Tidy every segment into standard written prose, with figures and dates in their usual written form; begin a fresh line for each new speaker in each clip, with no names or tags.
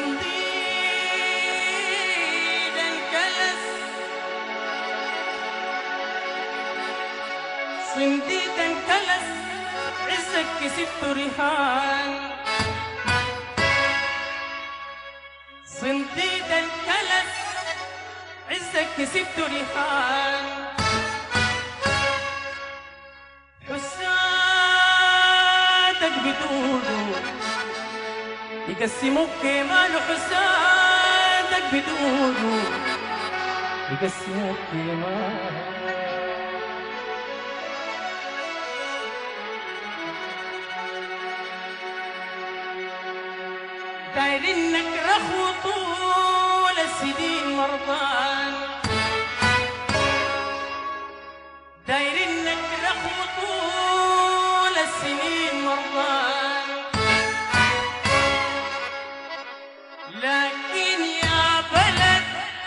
صنديد انكلس صنديد انكلس عزك كسبت رهان صنديد انكلس عزك كسبت رهان حسادك بدونه يقسموك كمان حسادك بدونه يقسموك كمان دايرين نكره طول السنين مرضان دايرين نكره طول السنين مرضان لكن يا بلد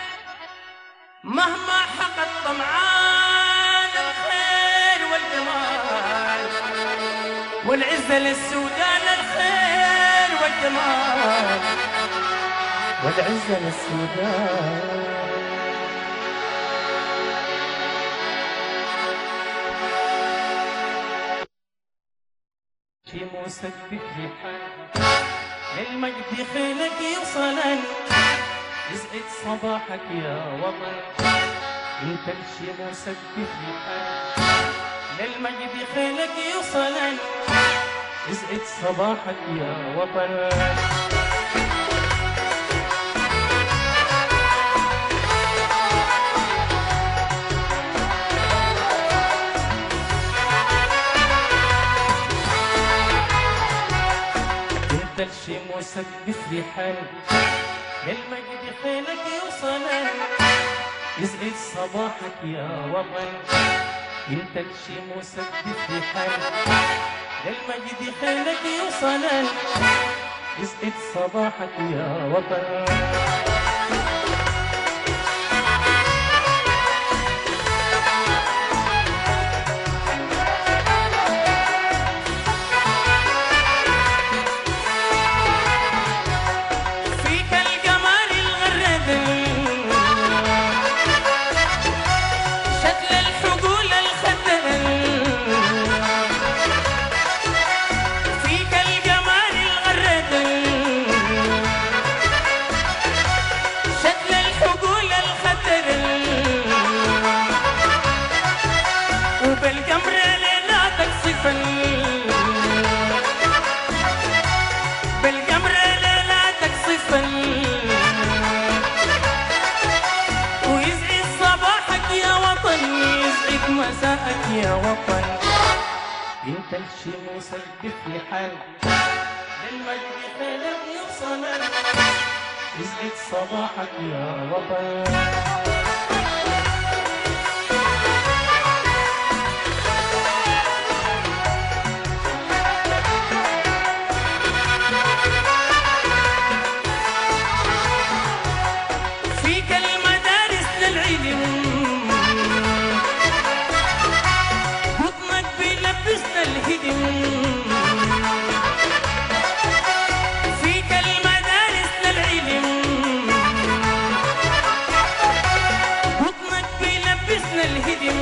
مهما حقد طمعان الخير والجمال والعزة للسودان الخير والجمال والعزة للسودان في مسبح ريحان للمجد خيلك يوصلا يسعد صباحك يا وطن انت الشي مسبح ريحان للمجد خيلك يوصلا يسعد صباحك يا وطن الشي مسبح ريحان للمجد خيلك يوصلا يسعد صباحك يا وطن انت الشي مسبح ريحان للمجد خيلك يوصلا يسعد صباحك يا وطن بالقمر ليلاتك صفا ويسعد صباحك يا وطن يسعد مساءك يا وطن انت الشي مسبح ريحان للمجد خيلك يوصلا يسعد صباحك يا وطن فيك المدارس للعلم بطنك بيلبسنا الهدم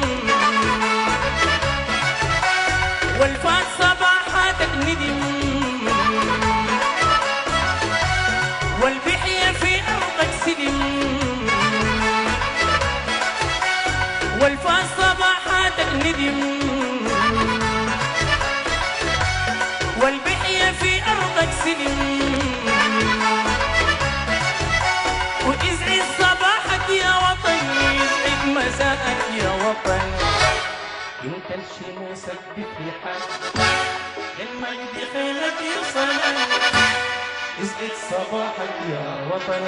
والفات صباحاتك ندم والبحية في أرضك سلم والفات صباحاتك ندم والبحية في أرضك سلم ويسعد صباحك يا وطن يسعد مساءك يا وطن انت الشي مسبح ريحان للمجد خيلك يوصلا يسعد صباحك يا وطن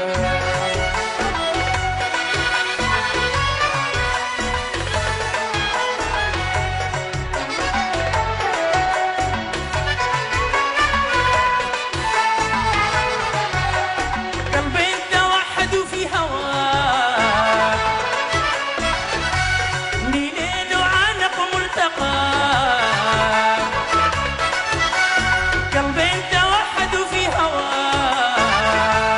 قلبين توحدوا في هواك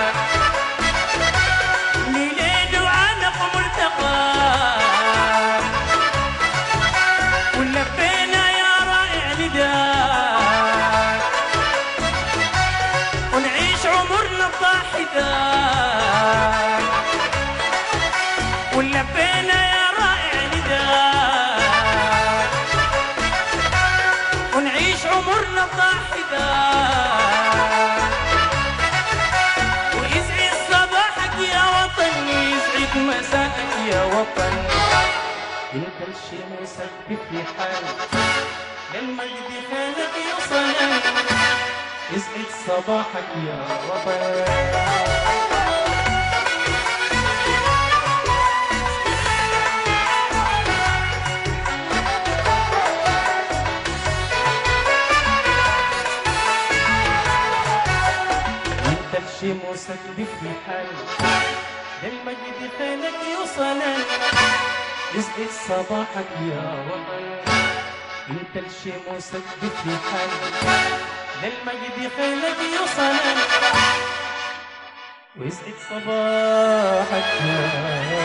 فداك ولبينا يا رائع نداك ونعيش عمرنا ضاحداك ويسعد صباحك يا وطن يسعد مساءك يا وطن انت الشموسك بكل حال للمجد خالك يوصل يسعد صباحك يا وطن شموسك بكل حال للمجد خيلك يوصل يسعد صباحك يا وطن انت الشموسك بكل حال للمجد خيلك يوصل ويسعد صباحك يا